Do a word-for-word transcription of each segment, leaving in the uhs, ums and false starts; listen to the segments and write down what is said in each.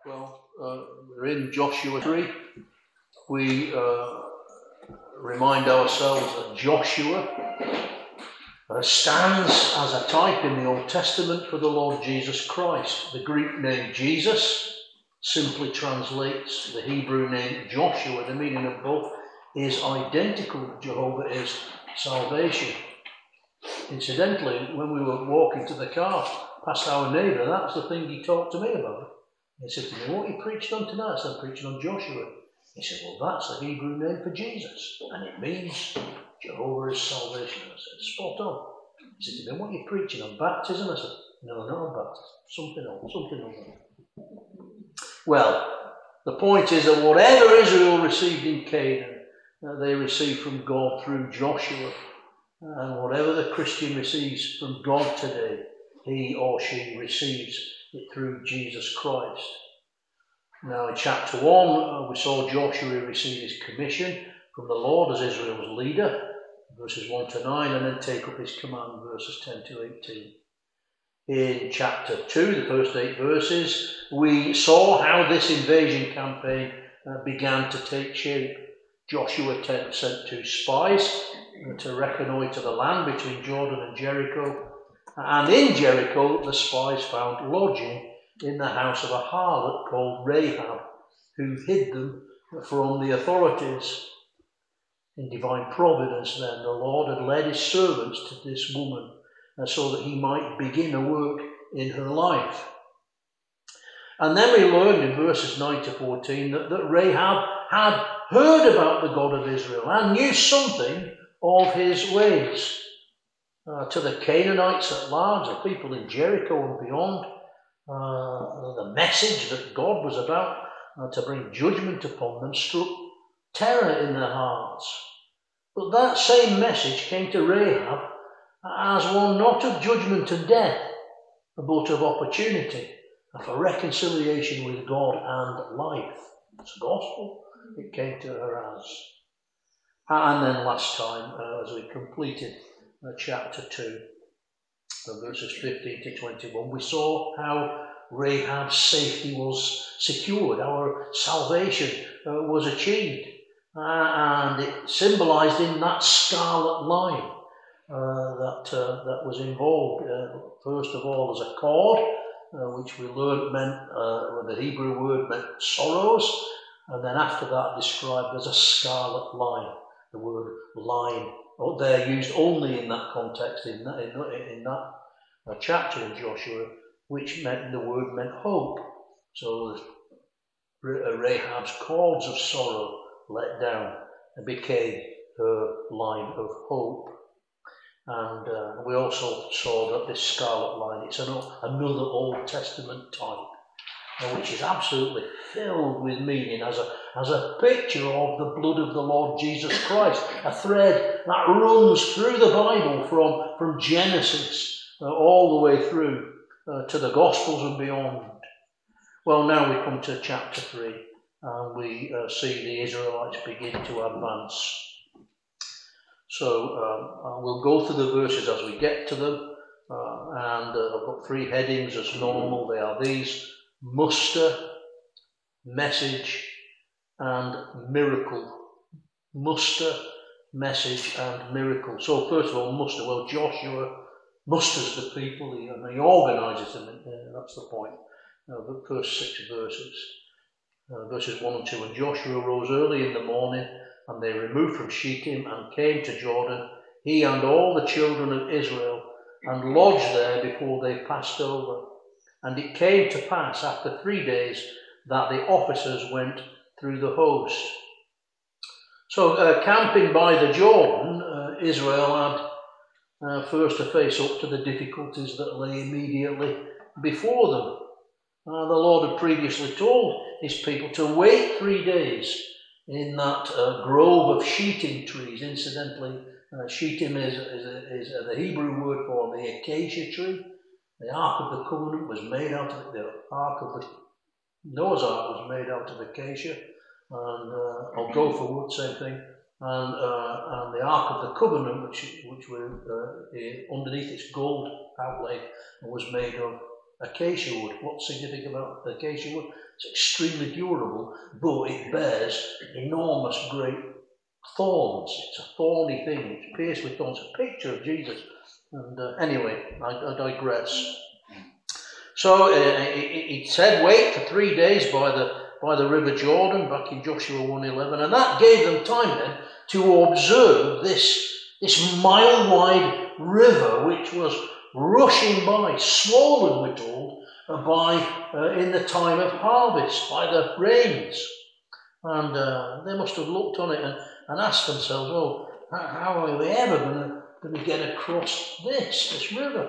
Well, uh, we're in Joshua three. We uh, remind ourselves that Joshua uh, stands as a type in the Old Testament for the Lord Jesus Christ. The Greek name Jesus simply translates the Hebrew name Joshua. The meaning of both is identical. Jehovah is salvation. Incidentally, when we were walking to the car past our neighbour, that's the thing he talked to me about. He said to me, "What are you preaching on tonight?" I said, "I'm preaching on Joshua." He said, "Well, that's the Hebrew name for Jesus, and it means Jehovah is salvation." I said, "Spot on." He said to me, "What are you preaching on? Baptism?" I said, "No, not on baptism. Something else, something else." Well, the point is that whatever Israel received in Canaan, uh, they received from God through Joshua. And whatever the Christian receives from God today, he or she receives it through Jesus Christ. Now in chapter one, uh, we saw Joshua receive his commission from the Lord as Israel's leader, verses one to nine, and then take up his command, verses ten to eighteen. In chapter two, the first eight verses, we saw how this invasion campaign uh, began to take shape. Joshua sent two spies uh, to reconnoitre the land between Jordan and Jericho. And in Jericho, the spies found lodging in the house of a harlot called Rahab, who hid them from the authorities. In divine providence, then, the Lord had led his servants to this woman uh, so that he might begin a work in her life. And then we learned in verses nine to fourteen that, that Rahab had heard about the God of Israel and knew something of his ways. Uh, to the Canaanites at large, the people in Jericho and beyond, uh, the message that God was about uh, to bring judgment upon them struck terror in their hearts. But that same message came to Rahab as one not of judgment and death, but of opportunity for reconciliation with God and life. It's the gospel it came to her as. And then last time, uh, as we completed uh, chapter two, uh, verses fifteen to twenty-one, we saw how Rahab's safety was secured, our salvation uh, was achieved, uh, and it symbolised in that scarlet line uh, that uh, that was involved. Uh, first of all, as a cord, uh, which we learned meant uh, the Hebrew word meant sorrows, and then after that described as a scarlet line. The word line, oh, they're used only in that context, in that, in, in that uh, chapter in Joshua, which meant the word meant hope. So Rahab's cords of sorrow let down and became her line of hope. And uh, we also saw that this scarlet line, it's an, another Old Testament type, which is absolutely filled with meaning as a, as a picture of the blood of the Lord Jesus Christ, a thread that runs through the Bible from, from Genesis uh, all the way through uh, to the Gospels and beyond. Well, now we come to chapter three, and we uh, see the Israelites begin to advance. So um, we'll go through the verses as we get to them, uh, and uh, I've got three headings as normal. They are these: muster, message, and miracle. Muster, message, and miracle. So first of all, muster. Well, Joshua musters the people, he, and he organises them. Uh, that's the point. Uh, the first six verses. Uh, verses one and two. And Joshua rose early in the morning, and they removed from Shittim and came to Jordan, he and all the children of Israel, and lodged there before they passed over. And it came to pass after three days that the officers went through the host. So uh, camping by the Jordan, uh, Israel had uh, first to face up to the difficulties that lay immediately before them. Uh, the Lord had previously told his people to wait three days in that uh, grove of shittim trees. Incidentally, uh, shittim is, is, is the Hebrew word for the acacia tree. The Ark of the Covenant was made out of it. The Ark of the Noah's Ark was made out of acacia, and uh, or gopher wood, same thing. And uh, and the Ark of the Covenant, which which were uh, underneath its gold outlay, was made of acacia wood. What's significant about acacia wood? It's extremely durable, but it bears enormous great thorns. It's a thorny thing. It's pierced with thorns. A picture of Jesus. And uh, anyway, I, I digress. So uh, he said, wait for three days by the by the River Jordan, back in Joshua one eleven, and that gave them time then to observe this, this mile-wide river which was rushing by, swollen, we're told, uh, by uh, in the time of harvest, by the rains. And uh, they must have looked on it and, and asked themselves, oh, how are we ever going to get across this, this river?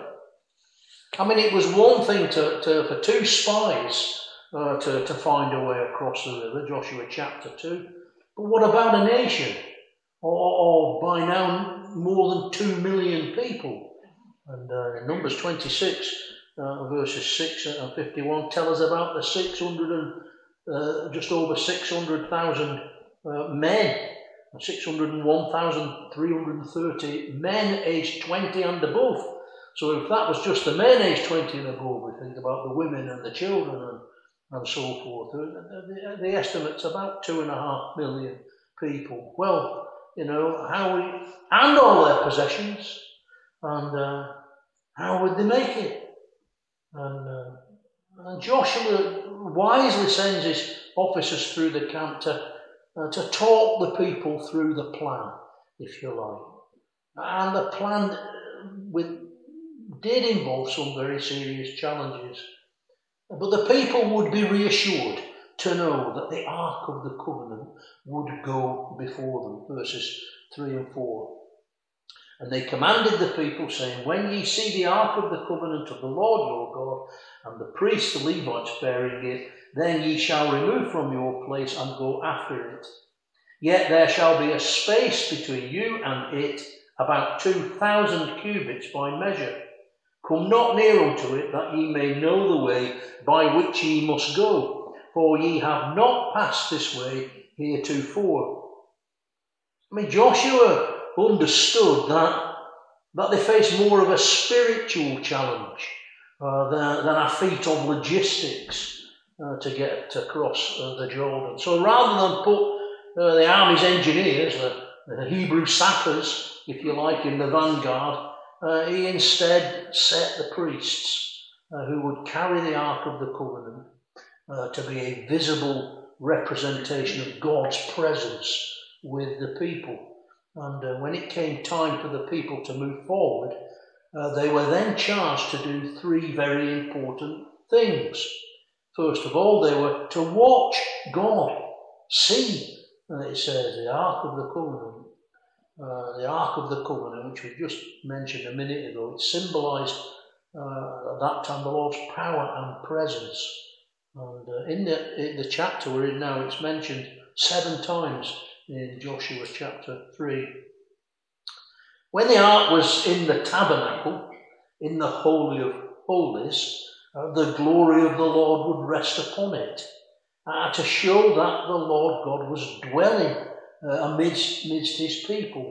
I mean, it was one thing to, to for two spies uh, to, to find a way across the river, Joshua chapter two. But what about a nation? Or, or by now more than two million people? And uh, Numbers twenty-six, uh, verses six and fifty-one, tell us about the six hundred and uh, just over six hundred thousand uh, men, six hundred and one thousand three hundred thirty men aged twenty and above. So if that was just the men aged twenty and above, we think about the women and the children and, and so forth. The, the, the estimate's about two and a half million people. Well, you know, how we, and all their possessions, and uh, how would they make it? And, uh, and Joshua wisely sends his officers through the camp to, uh, to talk the people through the plan, if you like. And the plan with did involve some very serious challenges. But the people would be reassured to know that the Ark of the Covenant would go before them, verses three and four. And they commanded the people, saying, when ye see the Ark of the Covenant of the Lord your God, and the priests, the Levites, bearing it, then ye shall remove from your place and go after it. Yet there shall be a space between you and it, about two thousand cubits by measure. Come not near unto it, that ye may know the way by which ye must go, for ye have not passed this way heretofore. I mean, Joshua understood that, that they faced more of a spiritual challenge uh, than, than a feat of logistics uh, to get across uh, the Jordan. So rather than put uh, the army's engineers, the, the Hebrew sappers, if you like, in the vanguard, Uh, he instead set the priests uh, who would carry the Ark of the Covenant uh, to be a visible representation of God's presence with the people. And uh, when it came time for the people to move forward, uh, they were then charged to do three very important things. First of all, they were to watch God, see, uh, it says, the Ark of the Covenant. Uh, the Ark of the Covenant, which we just mentioned a minute ago, it symbolised uh, at that time the Lord's power and presence. And uh, in, the, in the chapter we're in now, it's mentioned seven times in Joshua chapter three. When the Ark was in the tabernacle, in the Holy of Holies, uh, the glory of the Lord would rest upon it, uh, to show that the Lord God was dwelling Uh, amidst, amidst his people.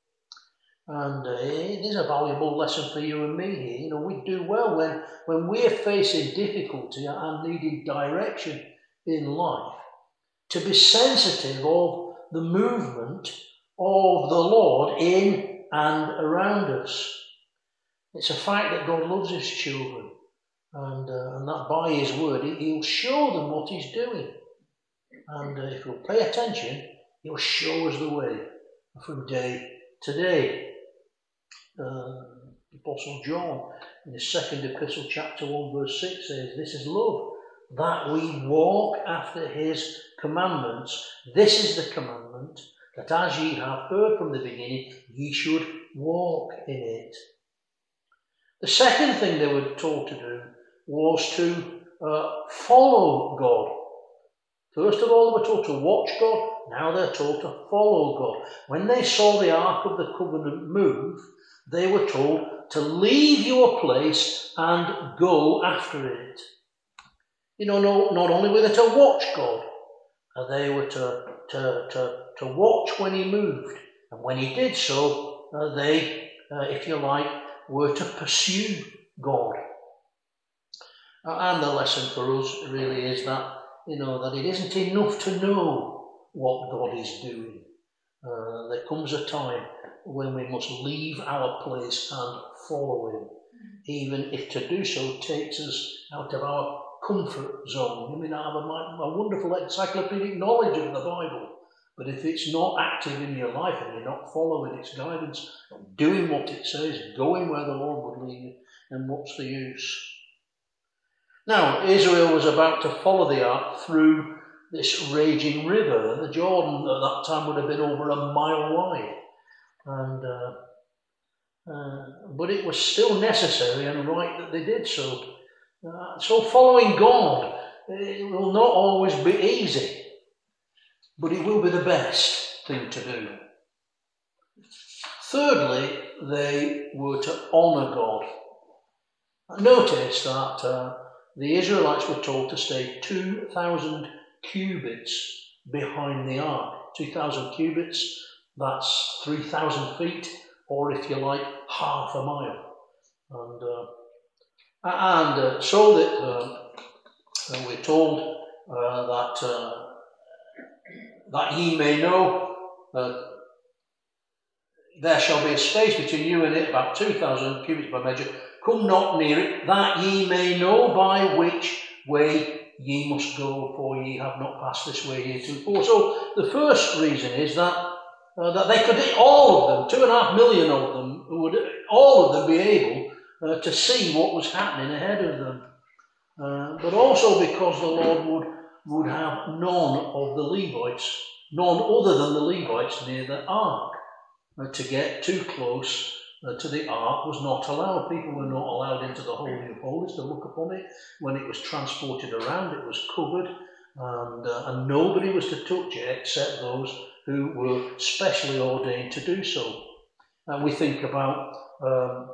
And uh, it is a valuable lesson for you and me here. You know, we do well when, when we're facing difficulty and needing direction in life, to be sensitive of the movement of the Lord in and around us. It's a fact that God loves his children, and, uh, and that by his word, he, he'll show them what he's doing. And uh, if we'll pay attention, he'll show us the way from day to day. Uh, Apostle John, in his second epistle, chapter one, verse six, says, this is love, that we walk after his commandments. This is the commandment, that as ye have heard from the beginning, ye should walk in it. The second thing they were taught to do was to uh, follow God. First of all, they were taught to watch God. Now they're told to follow God. When they saw the Ark of the Covenant move, they were told to leave your place and go after it. You know, no, not only were they to watch God, they were to, to, to, to watch when he moved. And when he did so, uh, they, uh, if you like, were to pursue God. And the lesson for us really is that, you know, that it isn't enough to know what God is doing. Uh, there comes a time when we must leave our place and follow him, even if to do so takes us out of our comfort zone. You may not have a, a wonderful encyclopedic knowledge of the Bible, but if it's not active in your life and you're not following its guidance, doing what it says, going where the Lord would lead you, then what's the use? Now, Israel was about to follow the ark through this raging river, and the Jordan at that time would have been over a mile wide. And uh, uh, but it was still necessary and right that they did so. Uh, so following God, it will not always be easy, but it will be the best thing to do. Thirdly, they were to honour God. Notice that uh, the Israelites were told to stay two thousand cubits behind the ark. two thousand cubits, that's three thousand feet, or if you like, half a mile. And, uh, and uh, so that uh, we're told uh, that, uh, that ye may know uh, there shall be a space between you and it, about two thousand cubits by measure. Come not near it, that ye may know by which way ye must go, for ye have not passed this way heretofore. So the first reason is that uh, that they could, all of them, two and a half million of them, would all of them be able uh, to see what was happening ahead of them. Uh, but also because the Lord would, would have none of the Levites, none other than the Levites near the ark. Uh, to get too close uh, to the ark was not allowed. People were not allowed into the Holy of Holies to look upon it. When it was transported around, it was covered, and, uh, and nobody was to touch it except those who were specially ordained to do so. And we think about um,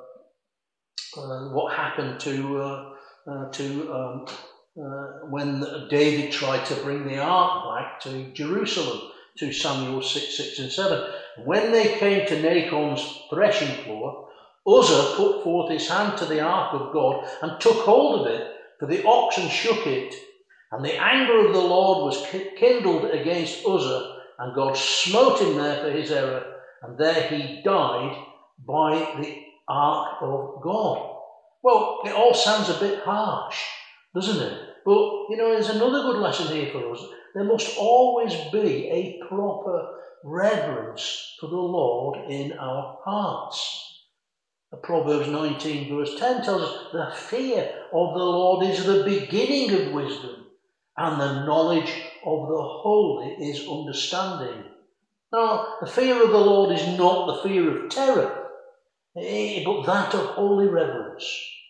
uh, what happened to uh, uh, to um, uh, when David tried to bring the ark back to Jerusalem, to Samuel six, six and seven. When they came to Nachon's threshing floor, Uzzah put forth his hand to the ark of God and took hold of it, for the oxen shook it. And the anger of the Lord was kindled against Uzzah, and God smote him there for his error, and there he died by the ark of God. Well, it all sounds a bit harsh, doesn't it? But, you know, there's another good lesson here for us. There must always be a proper reverence for the Lord in our hearts. Proverbs nineteen verse ten tells us the fear of the Lord is the beginning of wisdom, and the knowledge of the holy is understanding. Now, the fear of the Lord is not the fear of terror, but that of holy reverence.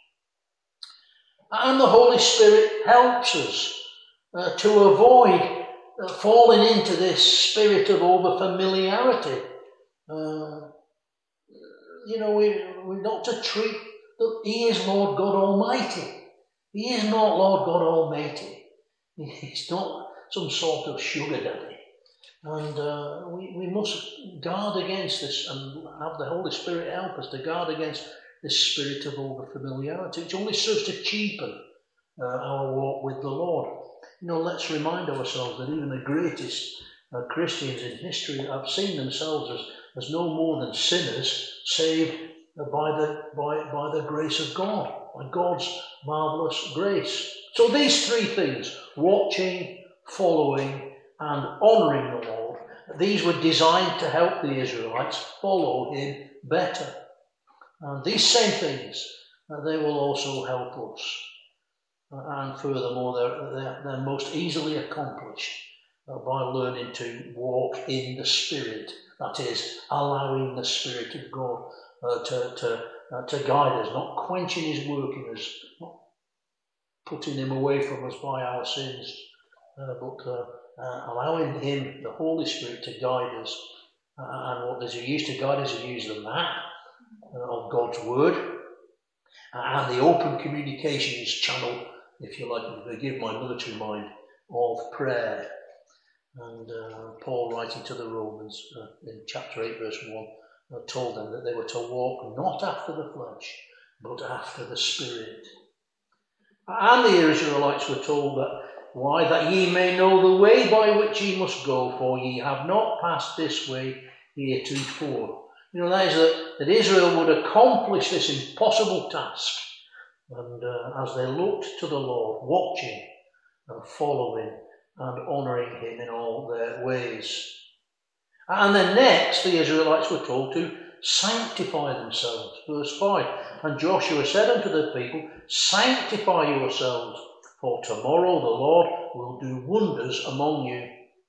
And the Holy Spirit helps us uh, to avoid uh, falling into this spirit of over-familiarity. Uh, you know, we, we're not to treat that He is Lord God Almighty. He is not Lord God Almighty. He's not some sort of sugar daddy. And uh, we, we must guard against this and have the Holy Spirit help us to guard against this spirit of over-familiarity, which only serves to cheapen uh, our walk with the Lord. You know, let's remind ourselves that even the greatest uh, Christians in history have seen themselves as, as no more than sinners saved uh, by, the, by, by the grace of God, by God's marvellous grace. So these three things, watching, following, and honouring the Lord, these were designed to help the Israelites follow Him better. And these same things, uh, they will also help us. Uh, and furthermore, they're, they're, they're most easily accomplished uh, by learning to walk in the Spirit. That is, allowing the Spirit of God uh, to, to, uh, to guide us, not quenching His work in us, not putting Him away from us by our sins, uh, but uh, uh, allowing Him, the Holy Spirit, to guide us. Uh, and what does He use to guide us? He uses the map of God's Word and the open communications channel, if you like, if you forgive my military mind, of prayer. And uh, Paul, writing to the Romans uh, in chapter eight verse one, uh, told them that they were to walk not after the flesh but after the Spirit. And the Israelites were told that, why, that ye may know the way by which ye must go, for ye have not passed this way heretofore. You know, that is that, that Israel would accomplish this impossible task. And uh, as they looked to the Lord, watching and following and honouring him in all their ways. And then next, the Israelites were told to sanctify themselves. Verse five, and Joshua said unto the people, sanctify yourselves, for tomorrow the Lord will do wonders among you.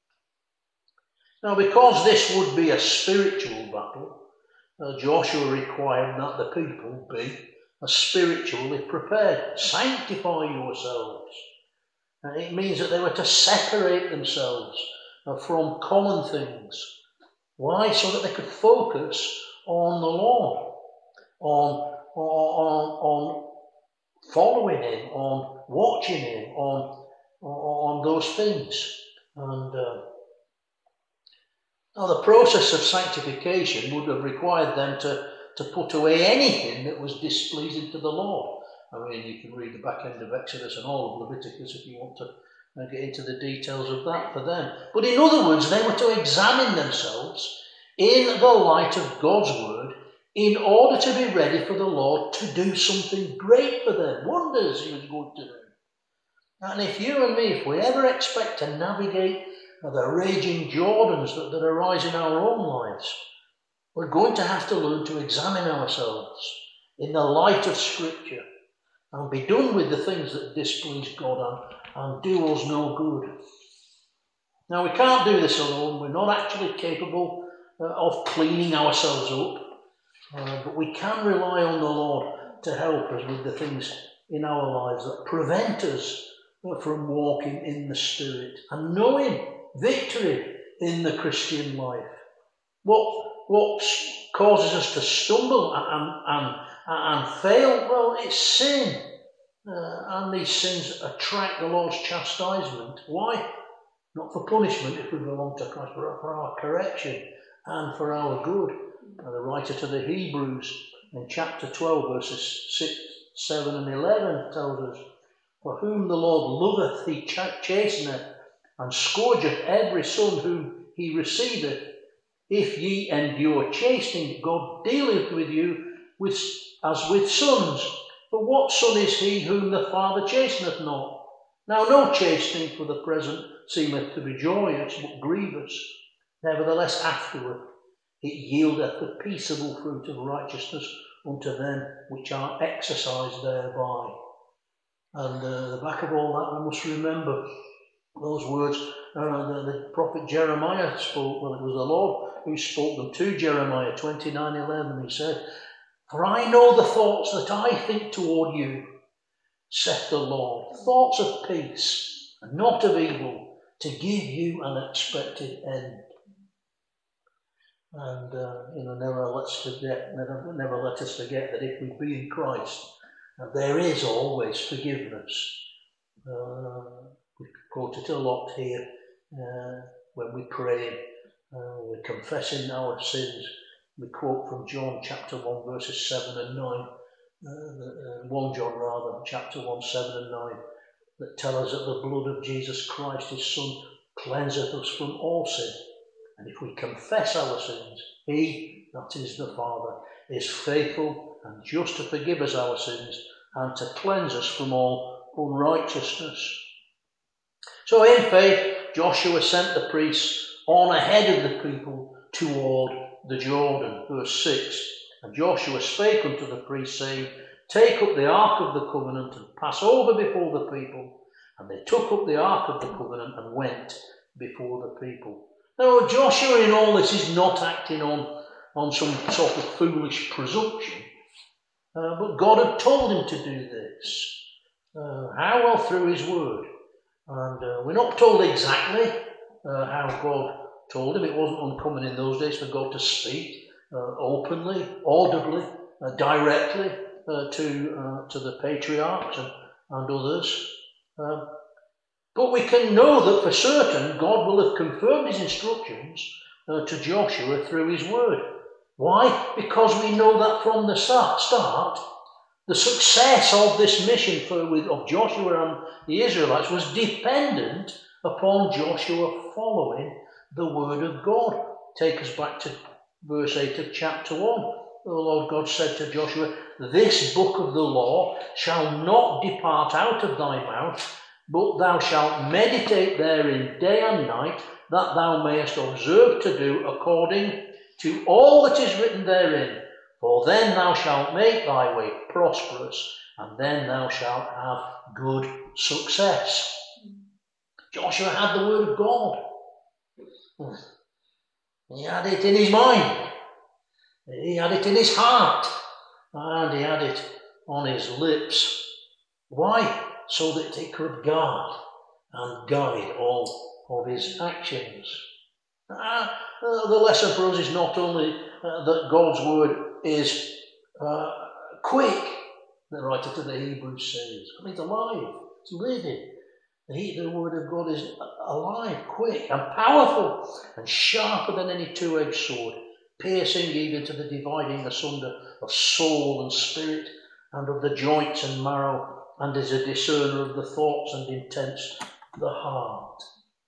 Now, because this would be a spiritual battle, uh, Joshua required that the people be uh, spiritually prepared. Sanctify yourselves. And it means that they were to separate themselves uh, from common things. Why? So that they could focus on the Lord, on, on, on following him, on watching him, on, on those things. And uh, now the process of sanctification would have required them to, to put away anything that was displeasing to the Lord. I mean, you can read the back end of Exodus and all of Leviticus if you want to uh, get into the details of that for them. But in other words, they were to examine themselves in the light of God's word in order to be ready for the Lord to do something great for them, wonders he was going to do. And if you and me, if we ever expect to navigate the raging Jordans that, that arise in our own lives, we're going to have to learn to examine ourselves in the light of Scripture and be done with the things that displease God and, and do us no good. Now, we can't do this alone. We're not actually capable uh, of cleaning ourselves up, uh, but we can rely on the Lord to help us with the things in our lives that prevent us from walking in the Spirit and knowing victory in the Christian life. What, what causes us to stumble and, and, and fail? Well, it's sin. Uh, and these sins attract the Lord's chastisement. Why? Not for punishment if we belong to Christ, but for our correction and for our good. Uh, the writer to the Hebrews in chapter twelve, verses six, seven and eleven tells us, for whom the Lord loveth, he chasteneth, and scourgeth every son whom he receiveth. If ye endure chastening, God dealeth with you with, as with sons. For what son is he whom the Father chasteneth not? Now no chastening for the present seemeth to be joyous, but grievous. Nevertheless afterward it yieldeth the peaceable fruit of righteousness unto them which are exercised thereby. And uh, the back of all that, we must remember those words uh, the, the prophet Jeremiah spoke. Well, it was the Lord who spoke them to Jeremiah twenty-nine eleven. He said, for I know the thoughts that I think toward you, saith the Lord, thoughts of peace and not of evil, to give you an expected end. And uh, you know, never let's forget, never, never let us forget that if we be in Christ, uh, there is always forgiveness. Uh, we quote it a lot here uh, when we pray. Uh, we're confessing our sins. We quote from John chapter one, verses seven and nine. Uh, First John rather, chapter one, seven and nine, that tell us that the blood of Jesus Christ, his Son, cleanseth us from all sin. And if we confess our sins, he, that is the Father, is faithful and just to forgive us our sins and to cleanse us from all unrighteousness. So in faith, Joshua sent the priests on ahead of the people toward the Jordan. Verse six, and Joshua spake unto the priests, saying, take up the ark of the covenant and pass over before the people. And they took up the ark of the covenant and went before the people. Now, Joshua in all this is not acting on, on some sort of foolish presumption, uh, but God had told him to do this. Uh, how? Well, through his word. And uh, we're not told exactly uh, how God told him. It wasn't uncommon in those days for God to speak uh, openly, audibly, uh, directly uh, to uh, to the patriarchs and, and others. Uh, but we can know that for certain God will have confirmed his instructions uh, to Joshua through his word. Why? Because we know that from the start, start The success of this mission for, with, of Joshua and the Israelites was dependent upon Joshua following the word of God. Take us back to verse eight of chapter one. The Lord God said to Joshua, "This book of the law shall not depart out of thy mouth, but thou shalt meditate therein day and night, that thou mayest observe to do according to all that is written therein. For then thou shalt make thy way prosperous, and then thou shalt have good success." Joshua had the word of God. He had it in his mind. He had it in his heart. And he had it on his lips. Why? So that he could guard and guide all of his actions. Uh, the lesson for us is not only uh, that God's word is uh, quick, the writer to the Hebrews says. I mean, it's alive, it's living. The, the word of God is alive, quick and powerful and sharper than any two-edged sword, piercing even to the dividing asunder of soul and spirit and of the joints and marrow, and is a discerner of the thoughts and intents of the heart.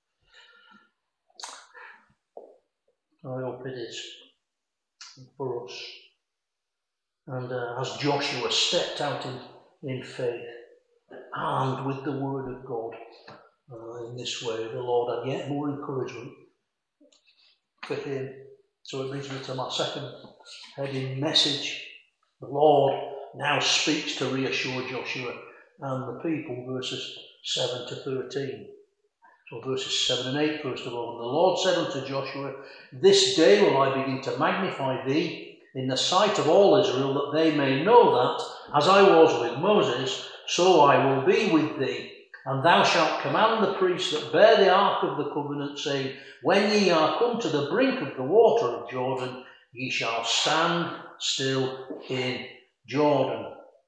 I hope it is for us. And uh, as Joshua stepped out in, in faith, armed with the word of God, uh, in this way, the Lord had yet more encouragement for him. So it brings me to my second heading message. The Lord now speaks to reassure Joshua and the people, verses seven to thirteen. So verses seven and eight, first of all. "And the Lord said unto Joshua, This day will I begin to magnify thee in the sight of all Israel, that they may know that, as I was with Moses, so I will be with thee. And thou shalt command the priests that bear the ark of the covenant, saying, When ye are come to the brink of the water of Jordan, ye shall stand still in Jordan."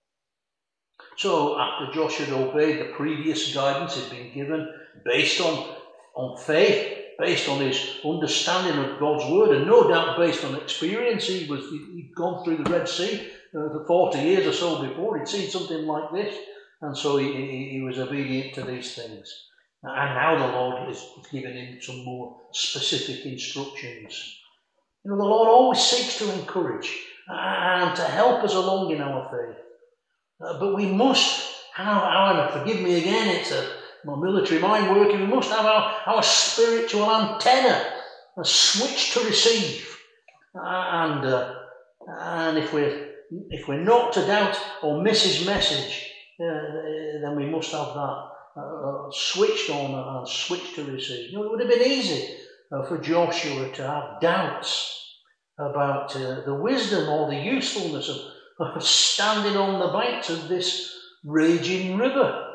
So after Joshua had obeyed the previous guidance he'd been given, based on, on faith, based on his understanding of God's word, and no doubt based on experience, he was, he'd gone through the Red Sea uh, for forty years or so before, he'd seen something like this, and so he, he, he was obedient to these things. And now the Lord is giving him some more specific instructions. You know, the Lord always seeks to encourage and to help us along in our faith. Uh, but we must have our, forgive me again, it's a, my military mind working, we must have our, our spiritual antenna, a switch to receive. Uh, and uh, and if we're, if we're not to doubt or miss his message, uh, then we must have that uh, switched on and switched to receive. You know, it would have been easy uh, for Joshua to have doubts about uh, the wisdom or the usefulness of standing on the banks of this raging river.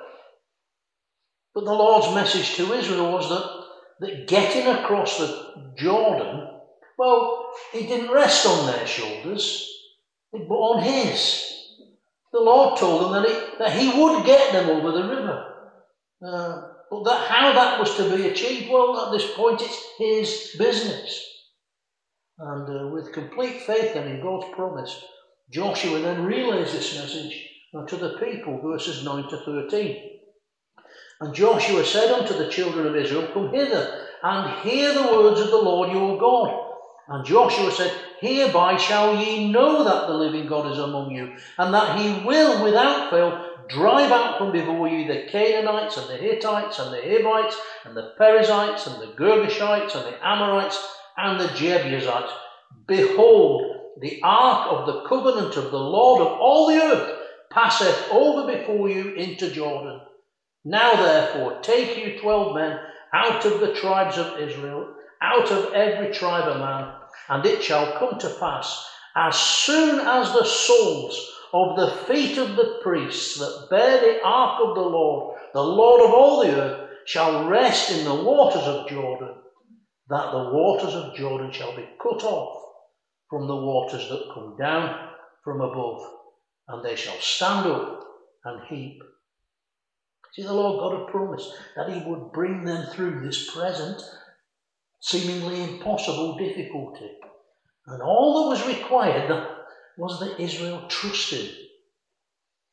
But the Lord's message to Israel was that, that getting across the Jordan, well, it didn't rest on their shoulders, but on his. The Lord told them that, it, that he would get them over the river. Uh, but that, how that was to be achieved, well, at this point it's his business. And uh, with complete faith then in God's promise, Joshua then relays this message to the people, verses nine to thirteen. "And Joshua said unto the children of Israel, Come hither, and hear the words of the Lord your God. And Joshua said, Hereby shall ye know that the living God is among you, and that he will without fail drive out from before you the Canaanites, and the Hittites, and the Hivites, and the Perizzites, and the Girgashites, and the Amorites, and the Jebusites. Behold, the ark of the covenant of the Lord of all the earth passeth over before you into Jordan. Now therefore take you twelve men out of the tribes of Israel, out of every tribe a man, and it shall come to pass, as soon as the soles of the feet of the priests that bear the ark of the Lord, the Lord of all the earth, shall rest in the waters of Jordan, that the waters of Jordan shall be cut off from the waters that come down from above, and they shall stand up and heap." See, the Lord God had promised that he would bring them through this present, seemingly impossible difficulty. And all that was required was that Israel trusted.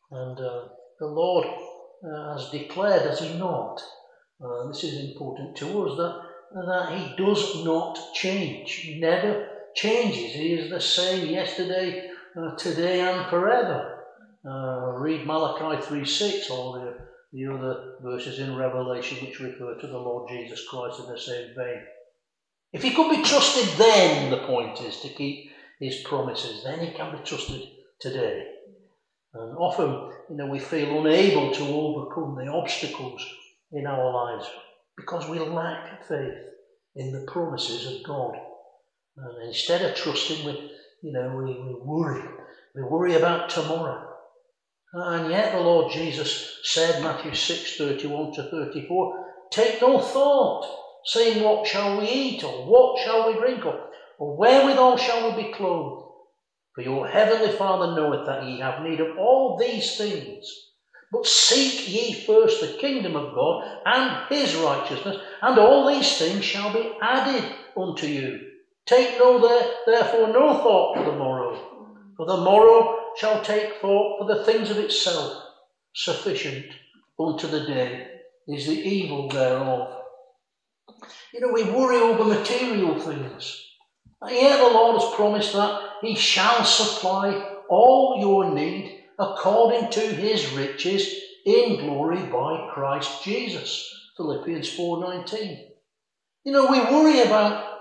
And uh, the Lord uh, has declared, has he not? Uh, this is important to us, that, that he does not change. He never changes. He is the same yesterday, uh, today and forever. Uh, read Malachi three six or the, the other verses in Revelation which refer to the Lord Jesus Christ in the same vein. If he could be trusted then, the point is, to keep his promises, then he can be trusted today. And often, you know, we feel unable to overcome the obstacles in our lives because we lack faith in the promises of God. And instead of trusting, we, you know, we, we worry. We worry about tomorrow. And yet the Lord Jesus said, Matthew six thirty-one to thirty-four, take no thought, saying, what shall we eat, or what shall we drink, or, or wherewithal shall we be clothed? For your heavenly Father knoweth that ye have need of all these things. But seek ye first the kingdom of God and his righteousness, and all these things shall be added unto you. Take no there, therefore no thought for the morrow, for the morrow shall take thought for the things of itself. Sufficient unto the day is the evil thereof. You know, we worry over material things. And yet the Lord has promised that he shall supply all your need according to his riches in glory by Christ Jesus. Philippians four nineteen. You know, we worry about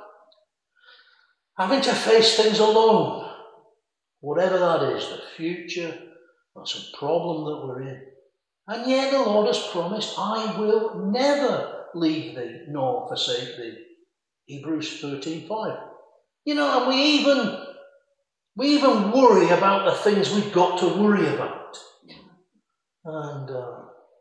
having to face things alone. Whatever that is, the future, that's a problem that we're in. And yet the Lord has promised, I will never leave thee nor forsake thee. Hebrews thirteen five. You know, and we even we even worry about the things we've got to worry about. And uh,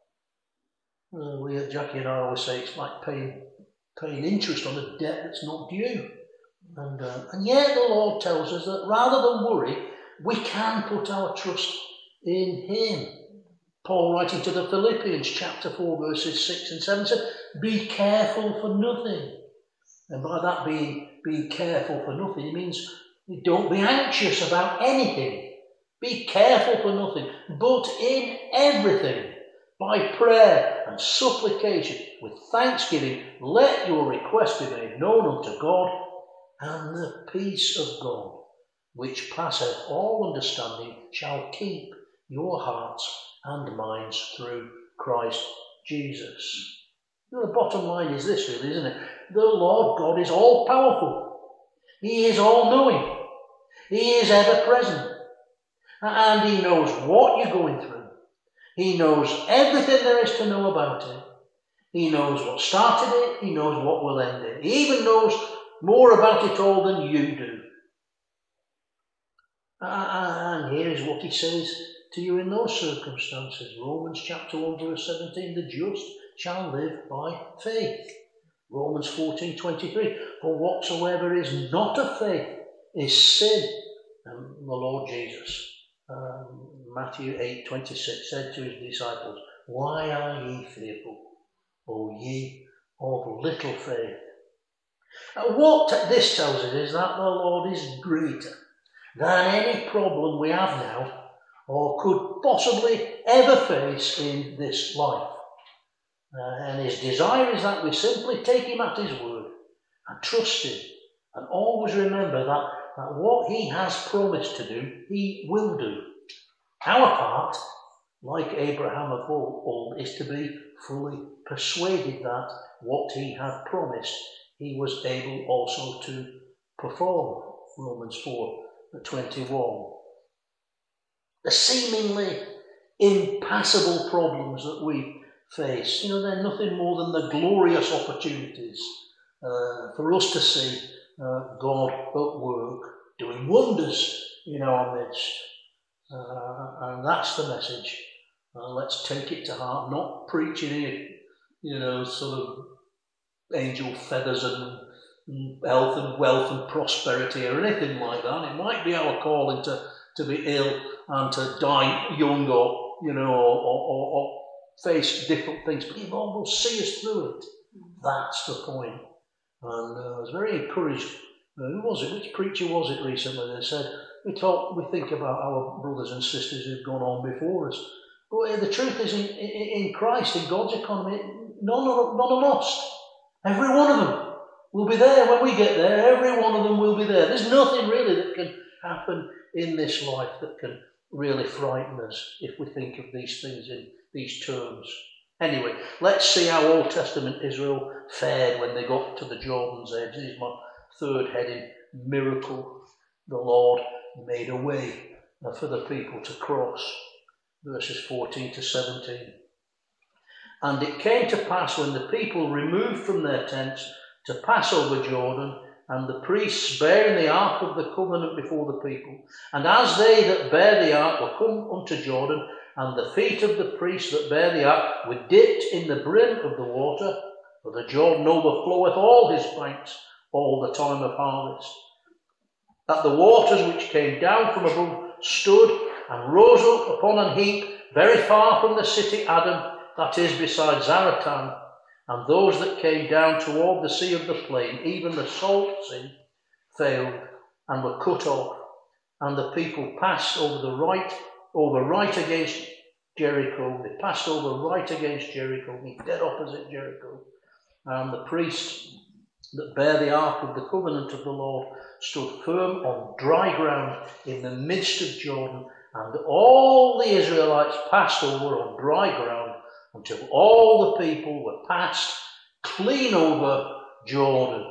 uh, we, Jackie and I always say it's like paying paying interest on a debt that's not due. And uh, and yet the Lord tells us that rather than worry, we can put our trust in him. Paul, writing to the Philippians, chapter four, verses six and seven, said, be careful for nothing. And by that being, being careful for nothing, it means don't be anxious about anything. Be careful for nothing, but in everything, by prayer and supplication, with thanksgiving, let your request be made known unto God, and the peace of God, which passeth all understanding, shall keep your hearts and minds through Christ Jesus. You know, the bottom line is this, really, isn't it? The Lord God is all-powerful. He is all-knowing. He is ever-present. And he knows what you're going through. He knows everything there is to know about it. He knows what started it. He knows what will end it. He even knows more about it all than you do. And here is what he says to you in those circumstances. Romans chapter one, verse seventeen, the just shall live by faith. Romans fourteen twenty-three, for whatsoever is not of faith is sin. And the Lord Jesus, um, Matthew eight twenty-six, said to his disciples, why are ye fearful, O ye of little faith? And what this tells us is that the Lord is greater than any problem we have now or could possibly ever face in this life. Uh, and his desire is that we simply take him at his word and trust him and always remember that, that what he has promised to do, he will do. Our part, like Abraham of old, is to be fully persuaded that what he had promised, he was able also to perform. Romans four twenty-one. The seemingly impassable problems that we face, you know, they're nothing more than the glorious opportunities uh, for us to see uh, God at work, doing wonders in our midst. Uh, and that's the message. Uh, let's take it to heart, not preaching it, you know, sort of angel feathers and, and health and wealth and prosperity or anything like that. It might be our calling to, to be ill and to die young or, you know, or, or, or face different things, but God will see us through it. That's the point. And uh, I was very encouraged. Uh, who was it? Which preacher was it recently? They said, we talk, we think about our brothers and sisters who've gone on before us. But the truth is, in, in, in Christ, in God's economy, none are, none are lost. Every one of them will be there when we get there. Every one of them will be there. There's nothing really that can happen in this life that can really frighten us if we think of these things in these terms. Anyway, let's see how Old Testament Israel fared when they got to the Jordan's edge. This is my third heading, miracle. The Lord made a way for the people to cross. Verses fourteen to seventeen. And it came to pass when the people removed from their tents to pass over Jordan, and the priests bearing the ark of the covenant before the people, and as they that bear the ark were come unto Jordan, and the feet of the priests that bear the ark were dipped in the brim of the water, for the Jordan overfloweth all his banks all the time of harvest, that the waters which came down from above stood and rose up upon an heap very far from the city Adam, that is beside Zaratan, and those that came down toward the sea of the plain, even the salt sea, failed and were cut off, and the people passed over the right, over right against Jericho. They passed over right against Jericho, dead opposite Jericho. And the priests that bear the ark of the covenant of the Lord stood firm on dry ground in the midst of Jordan, and all the Israelites passed over on dry ground until all the people were passed clean over Jordan.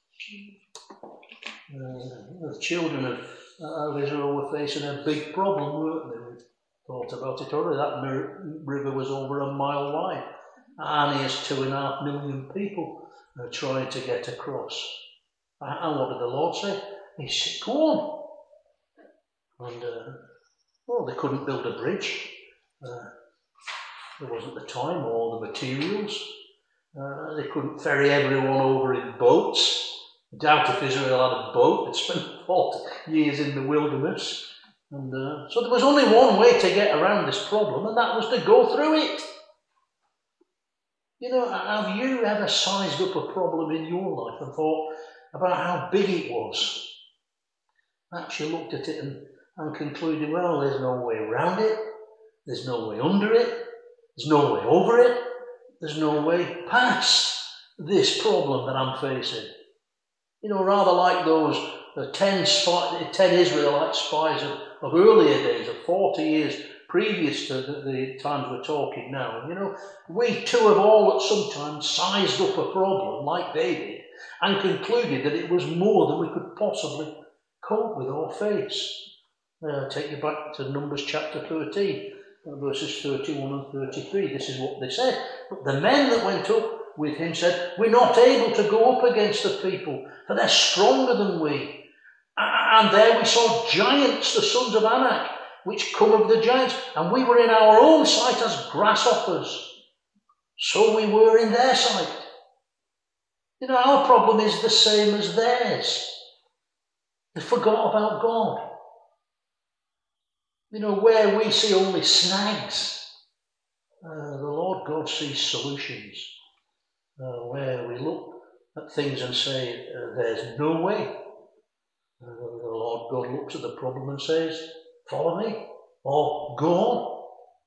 Uh, the children of, uh, of Israel were facing a big problem, weren't they? We thought about it already. That mir- river was over a mile wide, and here's two and a half million people uh, trying to get across. And what did the Lord say? He said, go on. And, uh, well, they couldn't build a bridge. Uh, there wasn't the time or the materials. Uh, they couldn't ferry everyone over in boats. I doubt if Israel had a boat. They'd spent forty years in the wilderness. And uh, so there was only one way to get around this problem, and that was to go through it. You know, have you ever sized up a problem in your life and thought about how big it was? Perhaps you looked at it and, and concluded, well, there's no way around it. There's no way under it. There's no way over it. There's no way past this problem that I'm facing. You know, rather like those uh, ten, spy, ten Israelite spies of, of earlier days, of forty years previous to the, the times we're talking now. You know, we too have all at some time sized up a problem like they did and concluded that it was more than we could possibly cope with or face. Uh, take you back to Numbers chapter thirteen, verses thirty-one and thirty-three. This is what they said. But the men that went up with him said, we're not able to go up against the people, for they're stronger than we. And there we saw giants, the sons of Anak, which come of the giants, and we were in our own sight as grasshoppers. So we were in their sight. You know, our problem is the same as theirs. They forgot about God. You know, where we see only snags, uh, the Lord God sees solutions. Uh, where we look at things and say, uh, there's no way. Uh, the Lord God looks at the problem and says, follow me, or go on.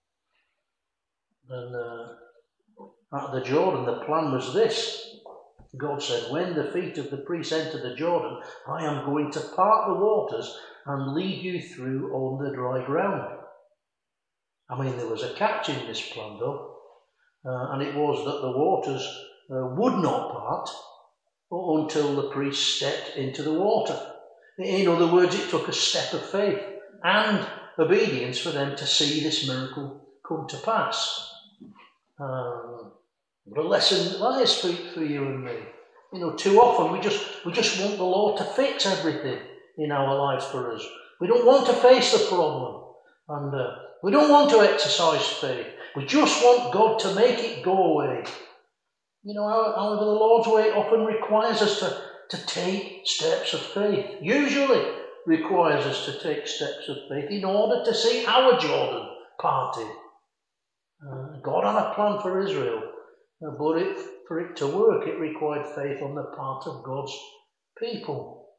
And uh, at the Jordan, the plan was this. God said, when the feet of the priests enter the Jordan, I am going to part the waters and lead you through on the dry ground. I mean, there was a catch in this plan, though, uh, and it was that the waters uh, would not part until the priests stepped into the water. In other words, it took a step of faith and obedience for them to see this miracle come to pass. Um, what a lesson that is for, for you and me. You know, too often we just we just want the Lord to fix everything in our lives for us. We don't want to face the problem, and uh, we don't want to exercise faith. We just want God to make it go away. You know, however, the Lord's way often requires us to, to take steps of faith. Usually requires us to take steps of faith in order to see our Jordan parted. Uh, God had a plan for Israel, uh, but it, for it to work, it required faith on the part of God's people.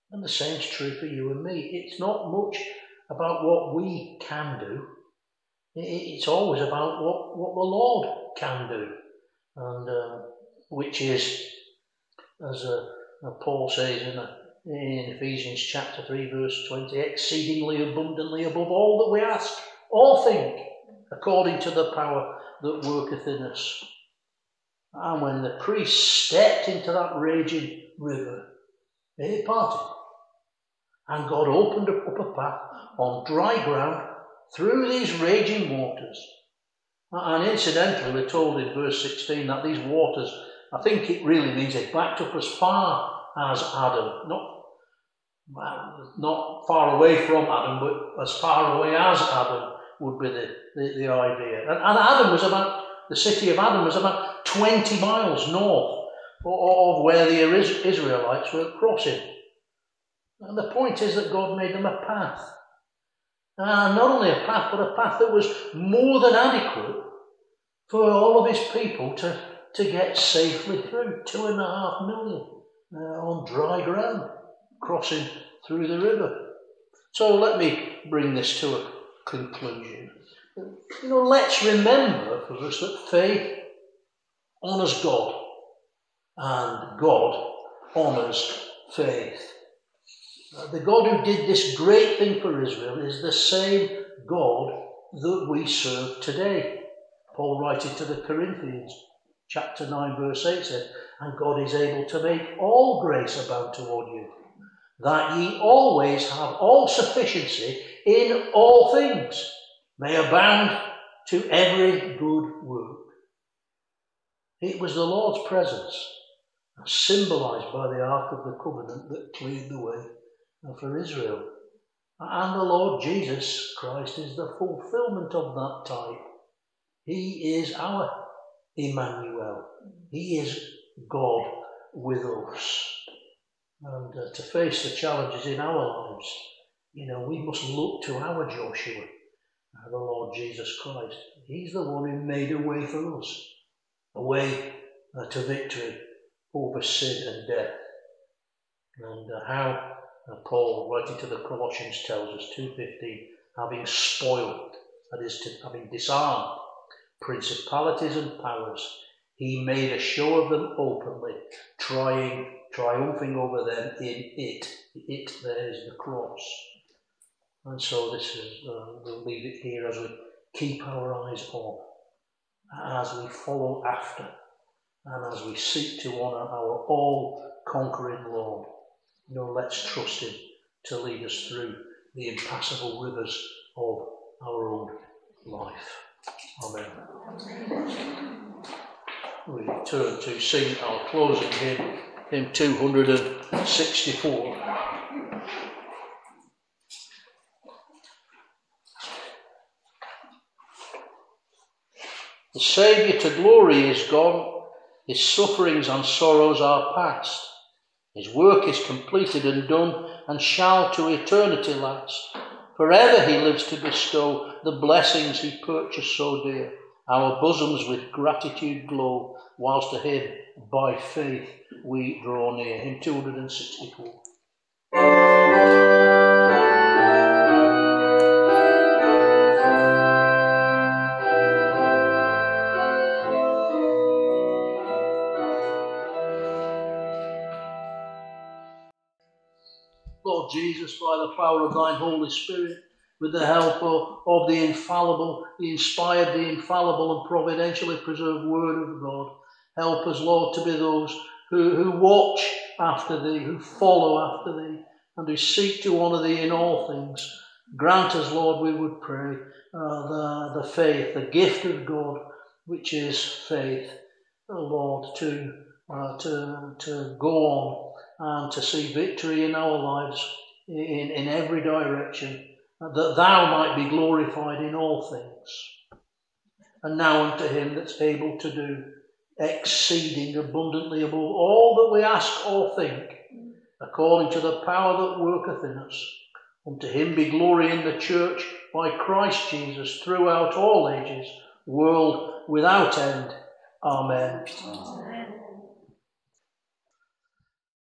And the same's true for you and me. It's not much about what we can do. It's always about what, what the Lord can do. And uh, which is, as uh, Paul says in, uh, in Ephesians chapter three, verse twenty, exceedingly abundantly above all that we ask or think, according to the power that worketh in us. And when the priest stepped into that raging river, it parted. And God opened up a path on dry ground through these raging waters. And incidentally, we're told in verse sixteen that these waters, I think it really means it backed up as far as Adam. Not, well, not far away from Adam, but as far away as Adam would be the, the, the idea. And, and Adam was about, the city of Adam was about twenty miles north of where the Israelites were crossing. And the point is that God made them a path. And not only a path, but a path that was more than adequate for all of his people to, to get safely through. Two and a half million uh, on dry ground, crossing through the river. So let me bring this to a conclusion. You know, let's remember for us that faith honours God and God honours faith. The God who did this great thing for Israel is the same God that we serve today. Paul writing to the Corinthians, chapter nine, verse eight says, and God is able to make all grace abound toward you, that ye always have all sufficiency in all things, may abound to every good work. It was the Lord's presence, symbolised by the Ark of the Covenant, that cleared the way for Israel. And the Lord Jesus Christ is the fulfilment of that type. He is our Emmanuel. He is God with us. And uh, to face the challenges in our lives, you know, we must look to our Joshua, uh, the Lord Jesus Christ. He's the one who made a way for us, a way uh, to victory over sin and death. And uh, how uh, Paul, writing to the Colossians, tells us, two fifteen, having spoiled, that is, to having disarmed principalities and powers, he made a show of them openly, trying, triumphing over them in it. It there is the cross. And so this is, uh, we'll leave it here as we keep our eyes on, as we follow after, and as we seek to honour our all-conquering Lord. You know, let's trust him to lead us through the impassable rivers of our own life. Amen. We turn to sing our closing hymn, hymn two hundred sixty-four. The Saviour to glory is gone, his sufferings and sorrows are past. His work is completed and done, and shall to eternity last. Forever he lives to bestow the blessings he purchased so dear. Our bosoms with gratitude glow, whilst to him by faith we draw near. Hymn two hundred sixty-four. Lord Jesus, by the power of thine Holy Spirit, with the help of, of the infallible, the inspired, the infallible and providentially preserved Word of God, help us, Lord, to be those who, who watch after thee, who follow after thee, and who seek to honour thee in all things. Grant us, Lord, we would pray, uh, the, the faith, the gift of God, which is faith, oh Lord, to, uh, to, to go on and to see victory in our lives in, in every direction, that thou might be glorified in all things. And now unto him that's able to do exceeding abundantly above all that we ask or think, according to the power that worketh in us, unto him be glory in the church by Christ Jesus throughout all ages, world without end. Amen. Amen.